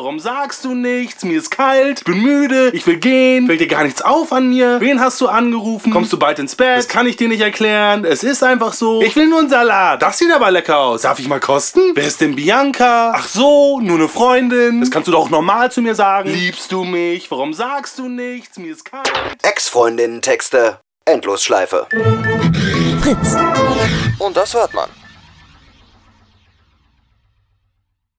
Warum sagst du nichts? Mir ist kalt, ich bin müde, ich will gehen, fällt dir gar nichts auf an mir? Wen hast du angerufen? Kommst du bald ins Bett? Das kann ich dir nicht erklären, es ist einfach so. Ich will nur einen Salat, das sieht aber lecker aus. Darf ich mal kosten? Wer ist denn Bianca? Ach so, nur eine Freundin. Das kannst du doch normal zu mir sagen. Liebst du mich? Warum sagst du nichts? Mir ist kalt. Ex-Freundinnen-Texte, Endlosschleife. Fritz. Und das hört man.